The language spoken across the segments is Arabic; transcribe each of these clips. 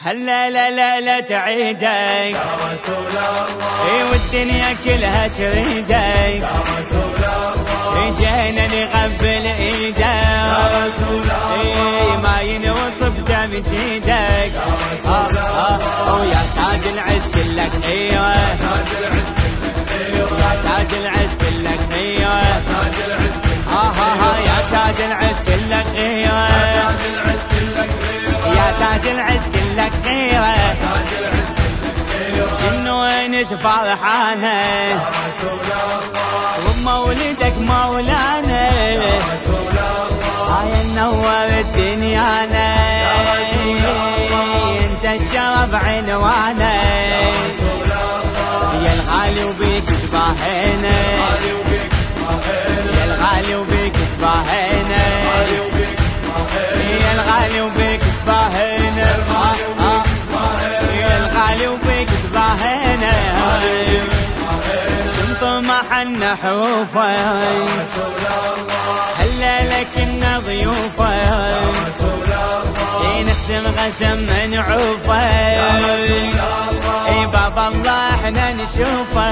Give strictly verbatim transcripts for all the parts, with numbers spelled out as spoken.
هلا لا لا لا تعيدك يا رسول الله، اي والدنيا كلها تريدك يا رسول الله، جينا نقبل ايدك يا رسول الله، اي ما ينوصف تمجيدك يا رسول الله، ويا تاج العز كلك ايوه، تاج العز كلك ايوه، يا تاج العز كلك ايوه، تاج العز كلك ها ها ها يا تاج العز كلك ايوه، تاج العز كلك ايوه، يا تاج العز كلك ايوه، تاج العز كلك ايوه، شنو انس فرحانه يا رسول الله، وبمولدك مولانا يا رسول الله، هاي نور الدنيانا انت الشرف عنوانا رسول الله، يا الغالي وبيك تباهينا غالي وبيك تباهينا، يا الغالي وبيك تباهينا غالي وبيك تباهينا، يا الغالي وبيك تباهينا يا الغالي وبيك تباهينا طمح النحوفه رسول الله، هلا لكن ضيوفه رسول الله، نقسم غسم منعوفه اي باب الله احنا نشوفه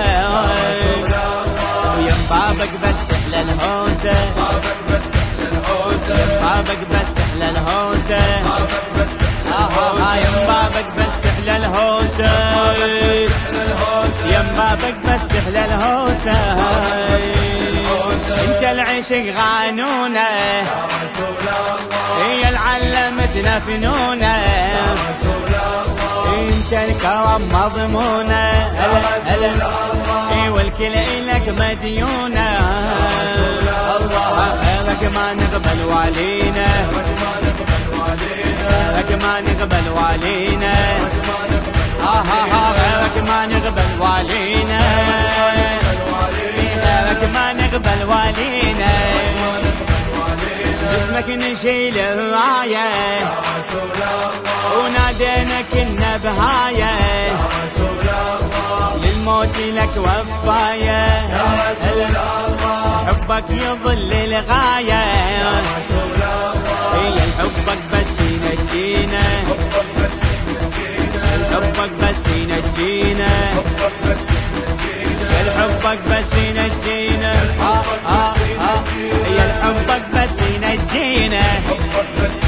ويم بابك بس تحلى الهوسه بابك بس تحلى الهوسه، بابك بس تحلى الهوسه بابك بس ها يم بابك بس تحلى الهوسه تحلى الهوسه، يم بابك بس تحلى الهوسه انت العشق غانونه يا رسول الله، هي العلمتنا فنونه رسول الله، انت الكرم مضمونه هلا هلا اي والكل الك مديونه الله غيرك ما نقبل والينا ما نقبل والينا، غيرك ما نقبل والينا ما نقبل ها ها ها غيرك ما نقبل والينا غيرك ما نقبل والينا اسمك نشيل الرايه يا رسول الله، ونادينا كنا بهايه رسول الله، للموت لك وفايه يا رسول الله، حبك يظل الغايه رسول الله، هي حبك بس ينجينا حبك بس ينجينا، حبك بس ينجينا حبك بس ينجينا، حبك بس ينجينا ها ها ها هي حبك بس ينجينا حبك بس